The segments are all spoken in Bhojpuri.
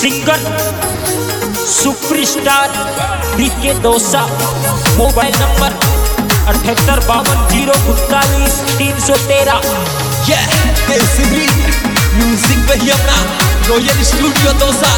Singer superstar BK Dosa, mobile number 785240391313। Music पे ही अपना रॉयल स्टूडियो दोसा।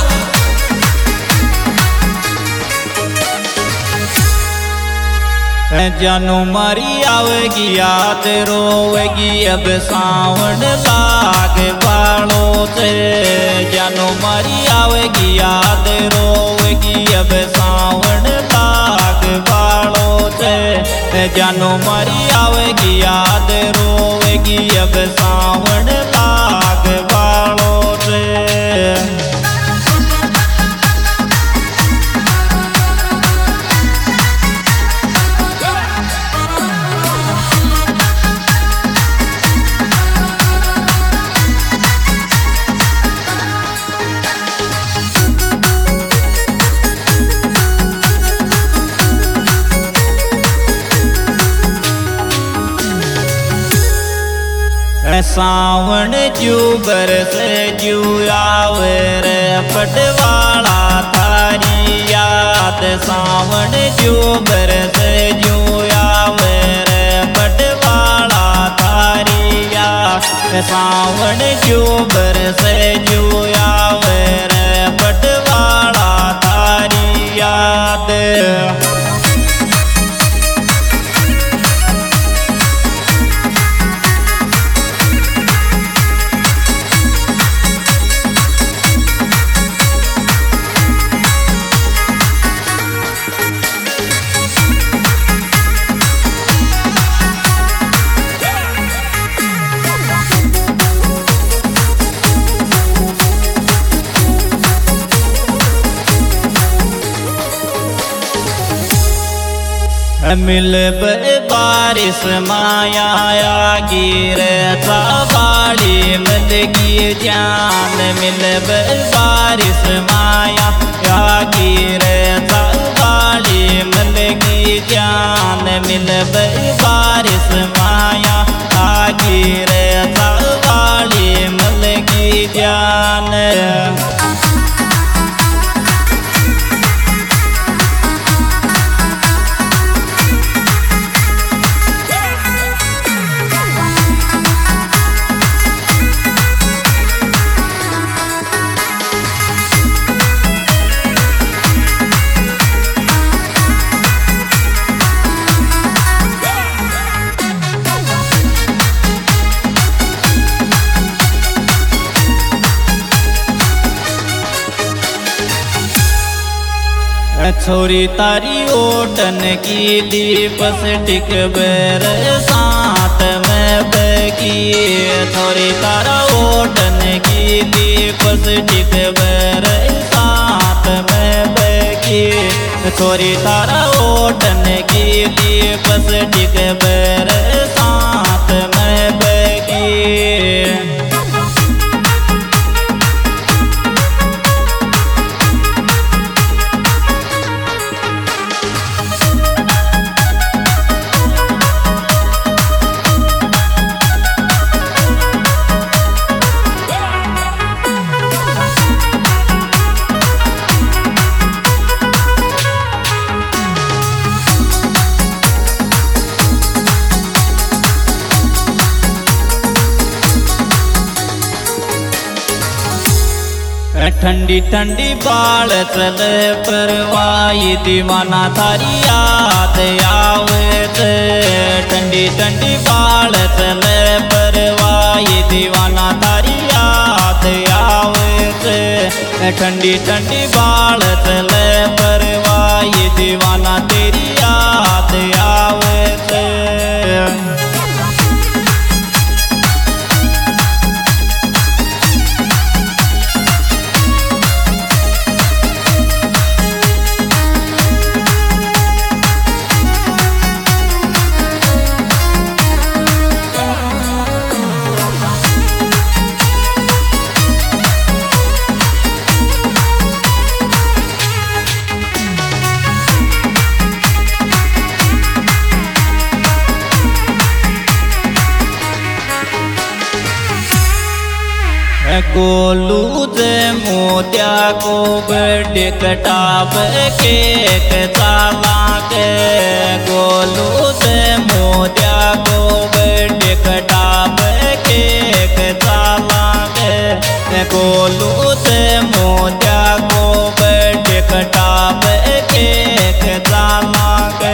जानू मारी आवेगी याद रोवेगी अब सावन लाग बालों से। जानू मारी आवेगी याद रोवेगी अब सावन लाग बालों से। जानू मारी आवेगी याद रोवेगी अब सावन लाग बालों से। सावन जू बरसे जू आवे रे पटवाला थारी याद। सावन जू बरसे जू आवे रे पटवाला थारी याद। सावन जू बरसे जू आवे रे पटवाला थारी याद। मिल बारिश माया गिर बाड़ी मिल की जान। मिल बारिश माया गिर बाड़ी मिल की जान। मिल बारिश माया गिर बाड़ी मिल की जान। छोरी तारी ओटन की लिपस्टिक बेर साथ में बगी। छोरी तारा ओटन की लिपस्टिक बेर साथ में बगी। छोरी तारा ओटन की लिपस्टिक बेर साथ में बगी। ठंडी ठंडी बाल चले परवाई दीवाना थारी याद आवे थे। ठंडी ठंडी बाल चले परवाई दीवाना थारी याद आवे थे। ठंडी ठंडी बाल चले परवाई दीवाना तेरी याद आवे थे। गोलू दे मोत्या को बर्थडे कटाव केक चाला के गोलू दे मोत्या को बर्थडे कटाव केक चाला के गोलू दे मोत्या को बर्थडे कटाव केक चाला के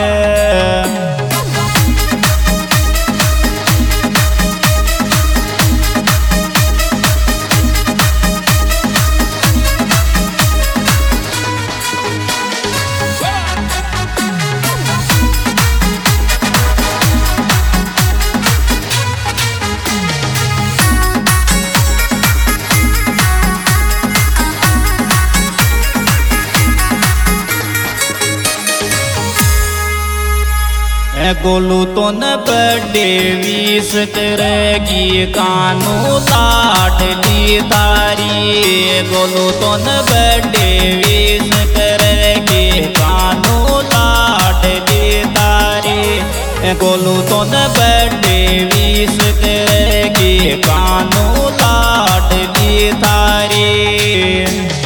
गोलू तो न बर्थडे विश करेगी कानू लाडली तारी गोलू तो न बर्थडे विश करेगी कानू लाडली तारी गोलू तो न बर्थडे विश करेगी कानू लाडली तारी